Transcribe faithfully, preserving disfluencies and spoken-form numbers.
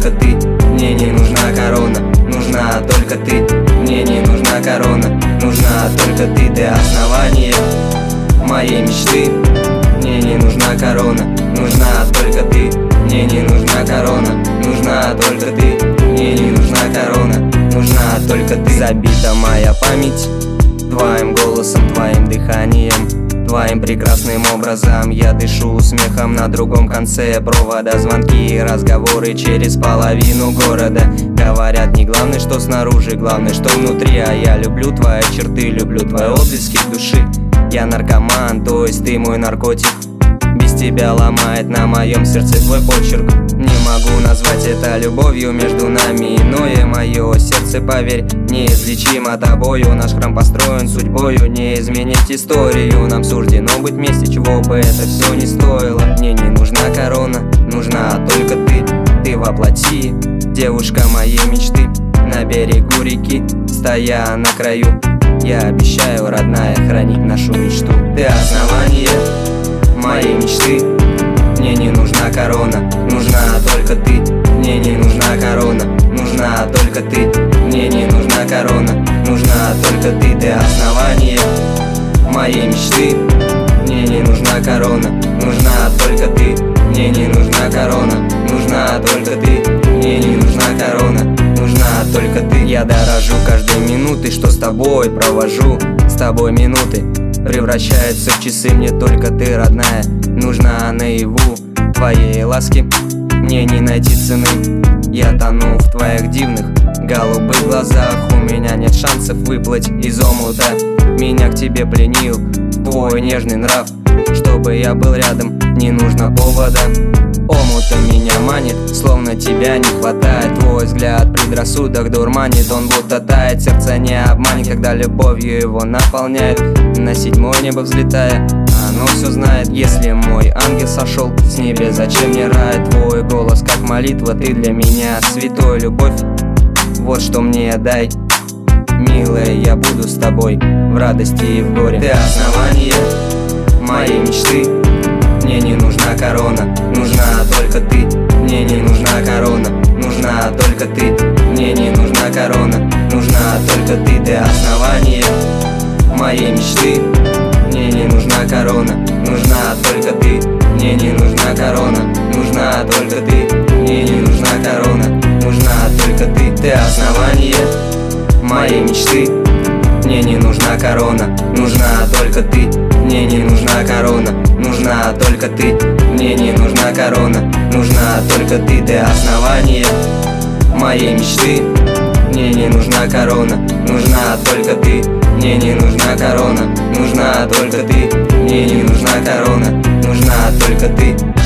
только ты. Мне не нужна корона, нужна только ты. Мне не нужна корона, нужна только ты. Ты основание моей мечты. Мне не нужна корона, нужна только ты. Мне не нужна корона, нужна только ты. Мне не нужна корона, нужна только ты. Забита моя память твоим голосом, твоим дыханием, твоим прекрасным образом. Я дышу смехом на другом конце провода. Звонки и разговоры через половину города. Говорят, не главное, что снаружи, главное, что внутри. А я люблю твои черты, люблю твои отблески души. Я наркоман, то есть ты мой наркотик. Без тебя ломает на моем сердце твой почерк. Не могу назвать это любовью между нами. Иное мое сердце, поверь, неизлечимо тобою. Наш храм построен судьбою, не изменить историю. Нам суждено быть вместе, чего бы это все не стоило. Мне не нужна корона, нужна только ты. Ты воплоти, девушка моей мечты. На берегу реки, стоя на краю, я обещаю, родная, хранить нашу мечту. Ты основание моей мечты. Мне не нужна корона, нужна только ты. Мне не нужна корона, нужна только ты. Мне не нужна корона, нужна только ты. Ты основание моей мечты. Мне не нужна корона, нужна только ты. Мне не нужна корона, нужна только ты. Мне не нужна корона, нужна только ты. Я дорожу каждой минутой, что с тобой провожу. С тобой минуты превращаются в часы. Мне только ты, родная, нужна наяву. Твоей ласки мне не найти цены. Я тону в твоих дивных голубых глазах. У меня нет шансов выплыть из омута. Меня к тебе пленил твой нежный нрав. Чтобы я был рядом, не нужно повода. Омута меня манит, словно тебя не хватает. Твой взгляд предрассудок дурманит, он будто тает. Сердце не обманет, когда любовью его наполняет. На седьмое небо взлетая, оно все знает. Если мой ангел сошел с небес, зачем мне рай? Твой голос как молитва, ты для меня святой. Любовь, вот что мне дай. Милая, я буду с тобой в радости и в горе. Ты основание моей мечты. Мне не нужна корона, нужна только ты. Мне не нужна корона, нужна только ты. Мне не нужна корона, нужна только ты. Ты основание моей мечты. Мне не нужна корона, нужна только ты. Мне не нужна корона, нужна только ты. Мне не нужна корона, нужна только ты. Ты основание моей мечты. Мне не нужна корона, нужна только ты. Мне не нужна корона, нужна только ты. Мне не нужна корона, нужна только ты. Ты основание моей мечты. Мне не нужна корона, нужна только ты. Мне не нужна корона, нужна только ты. Мне не нужна корона, нужна только ты.